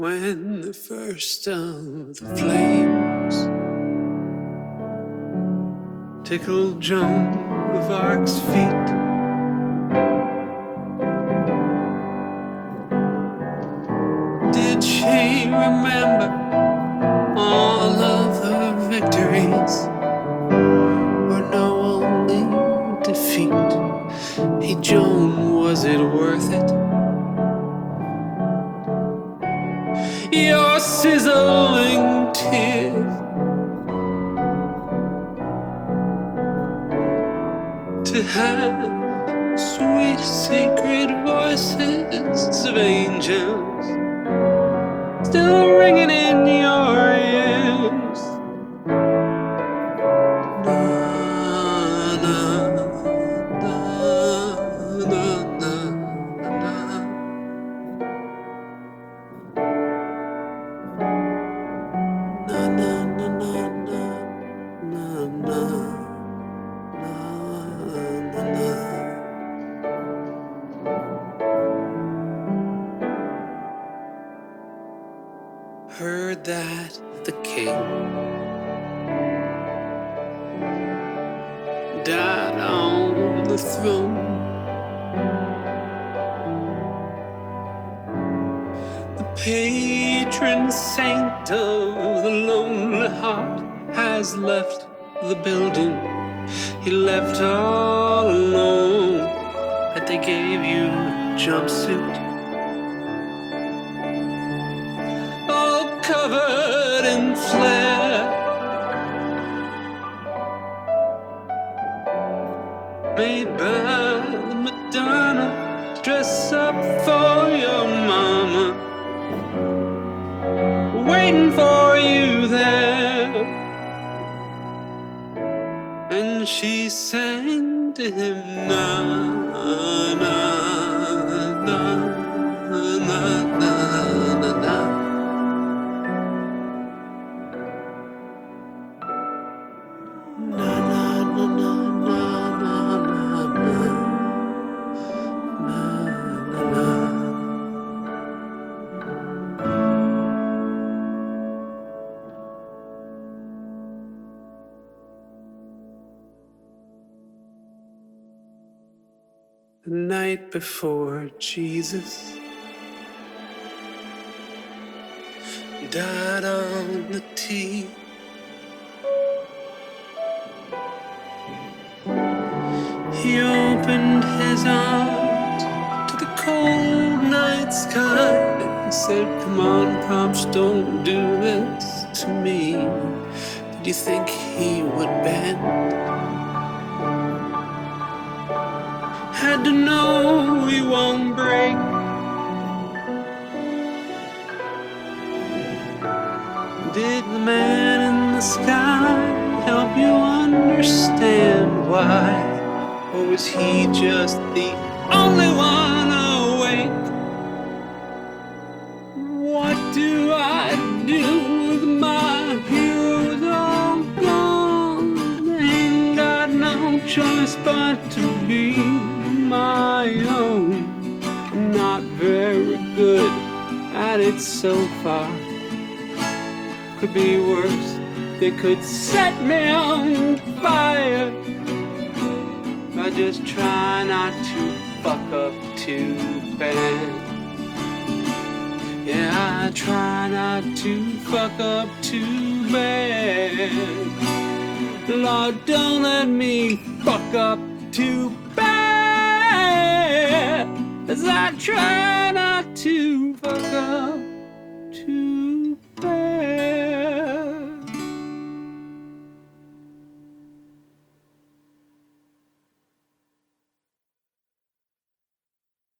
When the first of the flames tickled Joan of Arc's feet, did she remember all of her victories, or know only defeat? Hey Joan, was it worth it? Your sizzling tears to have sweet sacred voices of angels still ringing in your ears. Na, na, na, na, na, na. Na, na, na, na, na, na, na. Heard that the king died on the throne. The patron saint of the lonely heart has left the building. He left all alone. But they gave you a jumpsuit, all covered in flair, made by the Madonna, dress up for your mama, waiting for you there. And she sang to him, na, na, na, na, na, na, na. The night before Jesus died on the tee, he opened his arms to the cold night sky and said, "Come on, Pops, don't do this to me." Did you think he would bend? Had to know he won't break. Did the man in the sky help you understand why? Or was he just the only one awake? What do I do with my heroes all gone? Ain't got no choice but to be my own. I'm not very good at it so far. Could be worse. They could set me on fire. I just try not to fuck up too bad. Yeah, I try not to fuck up too bad. Lord, don't let me fuck up too bad, as I try not to fuck